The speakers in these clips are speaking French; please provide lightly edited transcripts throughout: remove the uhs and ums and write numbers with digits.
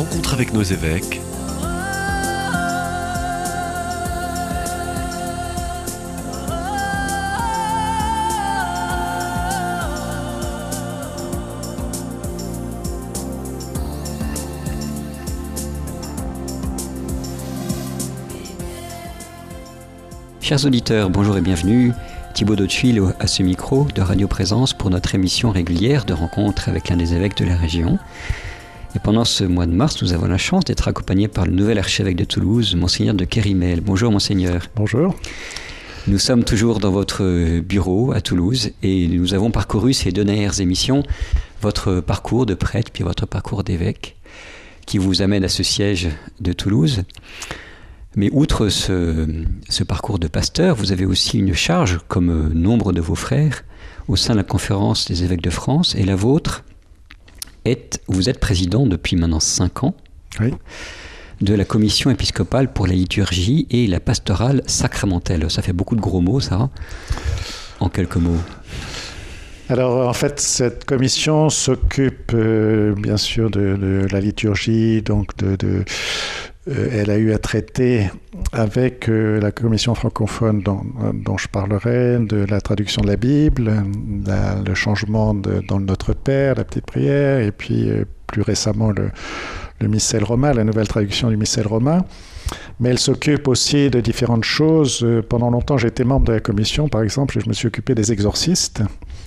rencontre avec nos évêques. Chers auditeurs, bonjour et bienvenue. Thibaut Dautuil à ce micro de Radio Présence pour notre émission régulière de rencontre avec l'un des évêques de la région. Et pendant ce mois de mars, nous avons la chance d'être accompagnés par le nouvel archevêque de Toulouse, Monseigneur de Kérimel. Bonjour Monseigneur. Bonjour. Nous sommes toujours dans votre bureau à Toulouse et nous avons parcouru ces deux dernières émissions, votre parcours de prêtre puis votre parcours d'évêque qui vous amène à ce siège de Toulouse. Mais outre ce parcours de pasteur, vous avez aussi une charge, comme nombre de vos frères, au sein de la Conférence des évêques de France. Et la vôtre, vous êtes président depuis maintenant 5 ans, oui, de la Commission épiscopale pour la liturgie et la pastorale sacramentelle. Ça fait beaucoup de gros mots, ça, en quelques mots. Alors, en fait, cette commission s'occupe, bien sûr, de la liturgie, donc elle a eu à traiter avec la commission francophone dont je parlerai, de la traduction de la Bible, le changement dans le Notre Père, la petite prière, et puis plus récemment le missel romain, la nouvelle traduction du missel romain. Mais elle s'occupe aussi de différentes choses. Pendant longtemps, j'ai été membre de la commission, par exemple, et je me suis occupé des exorcistes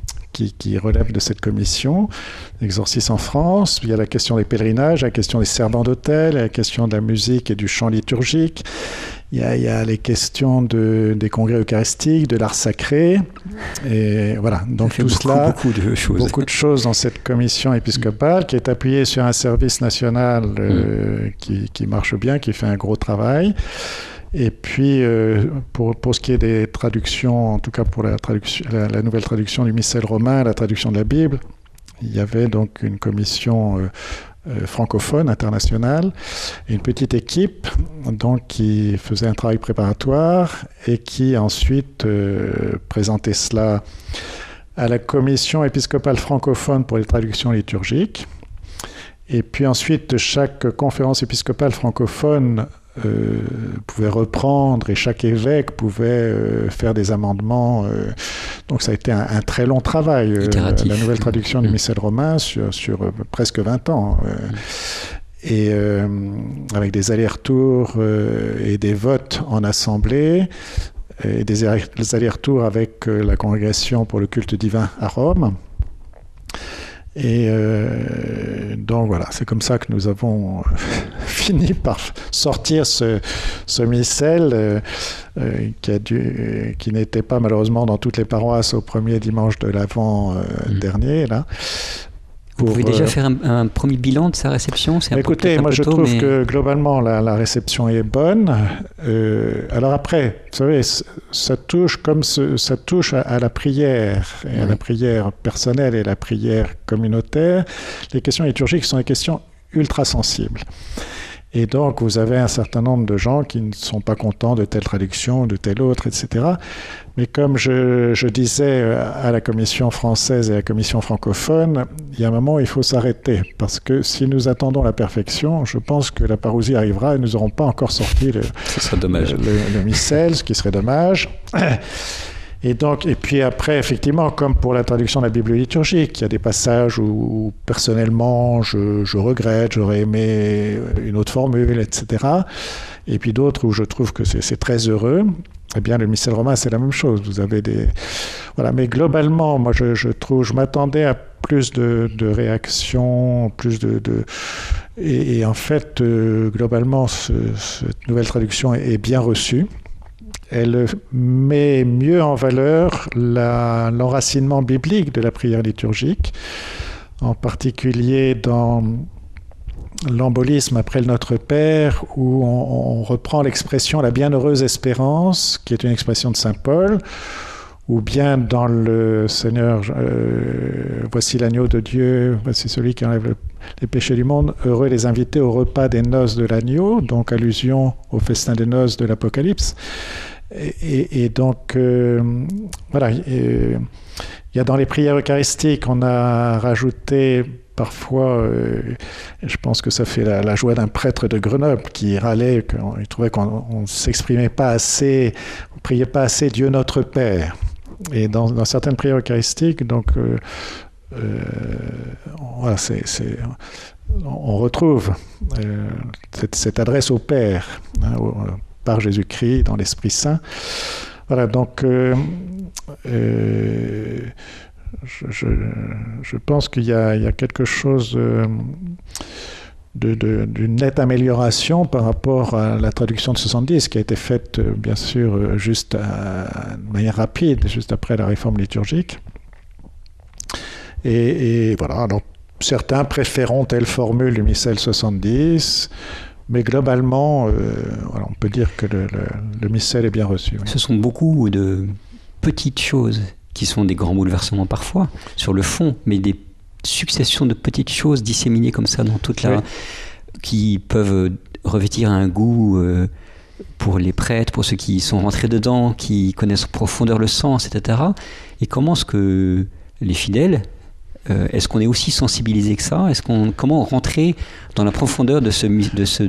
qui relèvent de cette commission, l'exorcisme en France. Il y a la question des pèlerinages, la question des servants d'autel, la question de la musique et du chant liturgique. Il y a les questions des congrès eucharistiques, de l'art sacré. Et voilà, donc tout cela, beaucoup de choses dans cette commission épiscopale qui est appuyée sur un service national qui marche bien, qui fait un gros travail. Et puis, pour ce qui est des traductions, en tout cas pour la nouvelle traduction du missel romain, la traduction de la Bible, il y avait donc une commission francophone internationale, et une petite équipe donc, qui faisait un travail préparatoire et qui ensuite présentait cela à la commission épiscopale francophone pour les traductions liturgiques. Et puis ensuite, chaque conférence épiscopale francophone pouvait reprendre et chaque évêque pouvait faire des amendements. Donc ça a été un très long travail. La nouvelle traduction du missel romain sur presque 20 ans. Et avec des allers-retours et des votes en assemblée et des allers-retours avec la congrégation pour le culte divin à Rome. Et donc voilà, c'est comme ça que nous avons fini par sortir ce missel qui n'était pas malheureusement dans toutes les paroisses au premier dimanche de l'Avent dernier. Là. Vous pouvez déjà faire un premier bilan de sa réception? Écoutez, moi je trouve que globalement la réception est bonne. Alors après, vous savez, ça touche à la prière, et à la prière personnelle et la prière communautaire. Les questions liturgiques sont des questions ultra sensibles. Et donc, vous avez un certain nombre de gens qui ne sont pas contents de telle traduction, de telle autre, etc. Mais comme je disais à la commission française et à la commission francophone, il y a un moment où il faut s'arrêter. Parce que si nous attendons la perfection, je pense que la parousie arrivera et nous n'aurons pas encore sorti le missel, ce qui serait dommage. Et puis après, effectivement, comme pour la traduction de la Bible liturgique, il y a des passages où personnellement, je regrette, j'aurais aimé une autre formule, etc. Et puis d'autres où je trouve que c'est très heureux. Eh bien, le missel romain, c'est la même chose. Vous avez voilà. Mais globalement, moi, je m'attendais à plus de réactions, plus et en fait, globalement, cette nouvelle traduction est bien reçue. Elle met mieux en valeur l'enracinement biblique de la prière liturgique, en particulier dans l'embolisme après le Notre Père, où on reprend l'expression « la bienheureuse espérance », qui est une expression de saint Paul, ou bien dans le Seigneur, voici l'agneau de Dieu, voici celui qui enlève les péchés du monde, heureux les invités au repas des noces de l'agneau, donc allusion au festin des noces de l'Apocalypse. Et donc, voilà, il y a dans les prières eucharistiques, on a rajouté parfois, je pense que ça fait la joie d'un prêtre de Grenoble qui râlait, qu'il trouvait qu'on ne s'exprimait pas assez, on ne priait pas assez Dieu notre Père. Et dans certaines prières eucharistiques, donc, voilà, on retrouve cette adresse au Père, hein, par Jésus-Christ, dans l'Esprit Saint. Voilà, donc je pense qu'il y a quelque chose d'une nette amélioration par rapport à la traduction de 70, qui a été faite, bien sûr, juste de manière rapide, juste après la réforme liturgique. Et voilà, donc certains préféreront telle formule du missel 70, mais globalement, voilà, on peut dire que le missel est bien reçu. Oui. Ce sont beaucoup de petites choses qui sont des grands bouleversements parfois, sur le fond, mais des successions de petites choses disséminées comme ça dans toute la... qui peuvent revêtir un goût pour les prêtres, pour ceux qui sont rentrés dedans, qui connaissent en profondeur le sens, etc. Et comment est-ce que les fidèles, est-ce qu'on est aussi sensibilisé que ça ? Comment rentrer dans la profondeur de ce mystère ?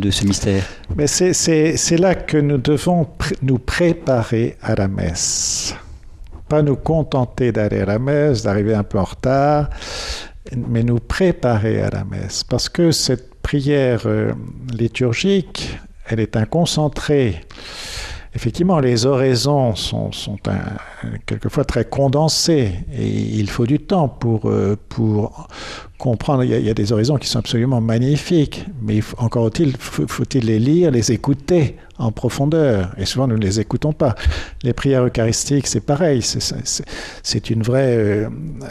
Mais c'est là que nous devons nous préparer à la messe. Pas nous contenter d'aller à la messe, d'arriver un peu en retard, mais nous préparer à la messe. Parce que cette prière liturgique, elle est un concentré. Effectivement, les oraisons sont quelquefois très condensées et il faut du temps pour comprendre. Il y a des oraisons qui sont absolument magnifiques, mais encore faut-il les lire, les écouter en profondeur. Et souvent, nous ne les écoutons pas. Les prières eucharistiques, c'est pareil. C'est une vraie...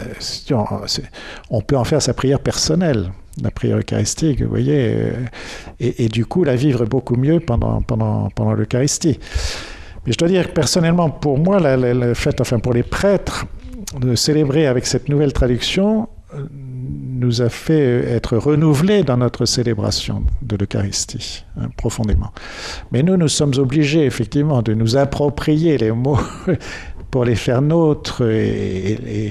on peut en faire sa prière personnelle. La prière eucharistique, vous voyez, et du coup la vivre beaucoup mieux pendant l'Eucharistie. Mais je dois dire que personnellement, pour moi, le fait, enfin pour les prêtres, de célébrer avec cette nouvelle traduction nous a fait être renouvelés dans notre célébration de l'Eucharistie, hein, profondément. Mais nous sommes obligés, effectivement, de nous approprier les mots pour les faire nôtres, et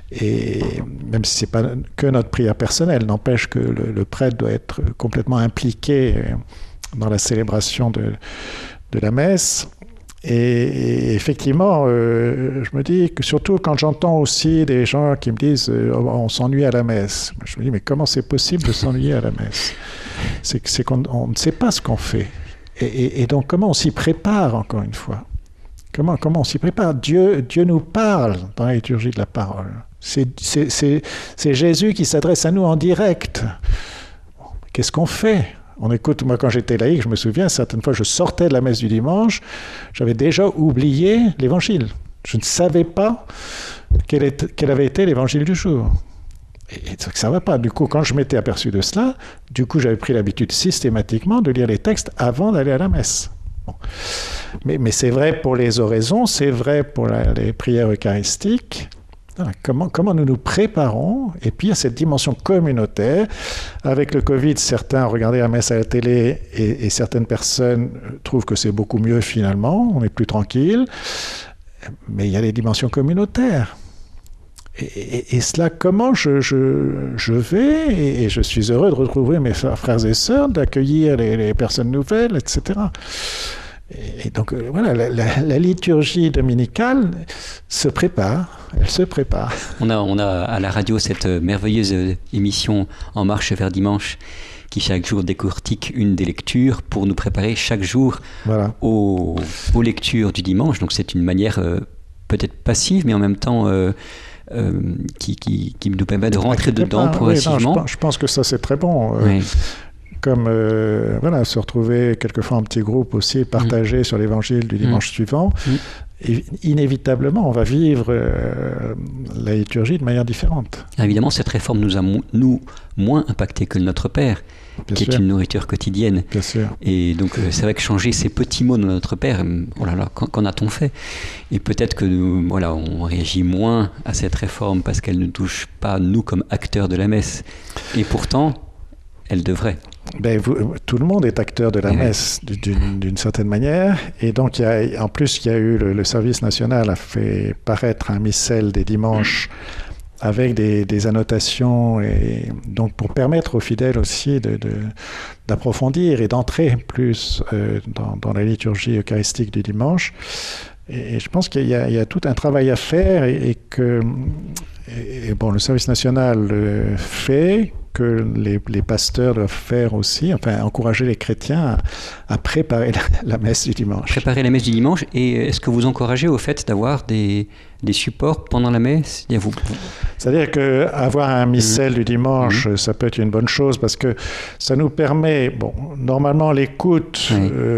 même si ce n'est pas que notre prière personnelle, n'empêche que le prêtre doit être complètement impliqué dans la célébration de la messe. Et effectivement, je me dis que surtout quand j'entends aussi des gens qui me disent on s'ennuie à la messe. Je me dis mais comment c'est possible de s'ennuyer à la messe ? C'est qu'on ne sait pas ce qu'on fait. Et donc comment on s'y prépare encore une fois ? Comment on s'y prépare ? Dieu nous parle dans la liturgie de la parole. C'est Jésus qui s'adresse à nous en direct. Qu'est-ce qu'on fait ? On écoute, moi quand j'étais laïc, je me souviens, certaines fois je sortais de la messe du dimanche, j'avais déjà oublié l'évangile. Je ne savais pas quel avait été l'évangile du jour. Et ça ne va pas. Du coup, quand je m'étais aperçu de cela, j'avais pris l'habitude systématiquement de lire les textes avant d'aller à la messe. Bon. Mais c'est vrai pour les oraisons, c'est vrai pour les prières eucharistiques. Voilà, comment nous nous préparons, et puis il y a cette dimension communautaire. Avec le Covid, certains regardaient la messe à la télé et certaines personnes trouvent que c'est beaucoup mieux finalement, on est plus tranquille, mais il y a les dimensions communautaires. Et cela, comment je vais, et je suis heureux de retrouver mes frères et sœurs, d'accueillir les personnes nouvelles, etc. Et donc voilà, la liturgie dominicale se prépare, elle se prépare. On a à la radio cette merveilleuse émission En marche vers dimanche qui chaque jour décortique une des lectures pour nous préparer chaque jour aux lectures du dimanche. Donc c'est une manière peut-être passive, mais en même temps qui nous permet de rentrer dedans progressivement. Oui, non, je pense que ça c'est très bon. Oui. Comme se retrouver quelquefois en petits groupes aussi, partager sur l'évangile du dimanche suivant. Et inévitablement, on va vivre la liturgie de manière différente. Évidemment, cette réforme nous a moins impacté que notre Père, qui est une nourriture quotidienne. Bien sûr. Et donc, c'est vrai que changer ces petits mots de notre Père, oh là là, qu'en a-t-on fait ? Et peut-être que on réagit moins à cette réforme parce qu'elle ne touche pas nous comme acteurs de la messe. Et pourtant, elle devrait. tout le monde est acteur de la messe d'une certaine manière. Et donc, en plus, il y a eu le service national a fait paraître un missel des dimanches avec des annotations, et donc pour permettre aux fidèles aussi d'approfondir et d'entrer plus dans la liturgie eucharistique du dimanche. Et je pense qu'il y a tout un travail à faire et que le service national fait, que les pasteurs doivent faire aussi, enfin encourager les chrétiens à préparer la messe du dimanche. Préparer la messe du dimanche, et est-ce que vous encouragez au fait d'avoir des supports pendant la messe? C'est-à-dire qu'avoir un missel du dimanche, ça peut être une bonne chose parce que ça nous permet, normalement l'écoute,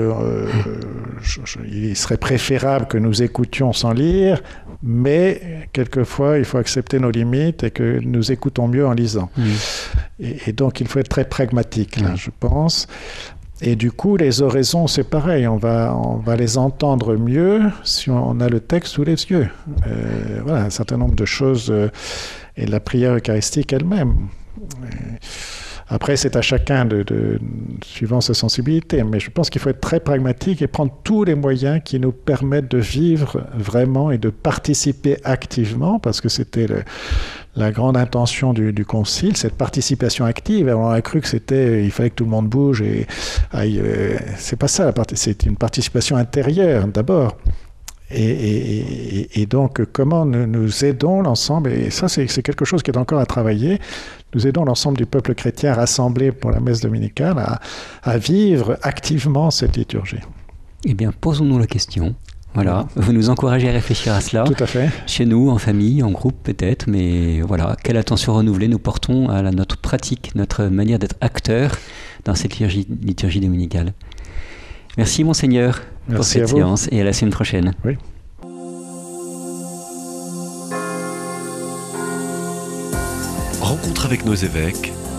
il serait préférable que nous écoutions sans lire, mais quelquefois il faut accepter nos limites et que nous écoutons mieux en lisant. Et donc il faut être très pragmatique là, je pense. Et du coup, les oraisons, c'est pareil, on va les entendre mieux si on a le texte sous les yeux. Voilà, un certain nombre de choses, et la prière eucharistique elle-même. Après, c'est à chacun suivant sa sensibilité, mais je pense qu'il faut être très pragmatique et prendre tous les moyens qui nous permettent de vivre vraiment et de participer activement, parce que c'était la grande intention du concile, cette participation active. Alors, on a cru que il fallait que tout le monde bouge et c'est pas ça, c'est une participation intérieure d'abord. Et donc, comment nous aidons l'ensemble, et ça c'est quelque chose qui est encore à travailler, nous aidons l'ensemble du peuple chrétien rassemblé pour la messe dominicale à vivre activement cette liturgie. Eh bien, posons-nous la question. Voilà, vous nous encouragez à réfléchir à cela. Tout à fait. Chez nous, en famille, en groupe peut-être, mais voilà, quelle attention renouvelée nous portons à notre pratique, notre manière d'être acteur dans cette liturgie dominicale. Merci Monseigneur pour cette séance, et à la semaine prochaine. Oui. Rencontre avec nos évêques,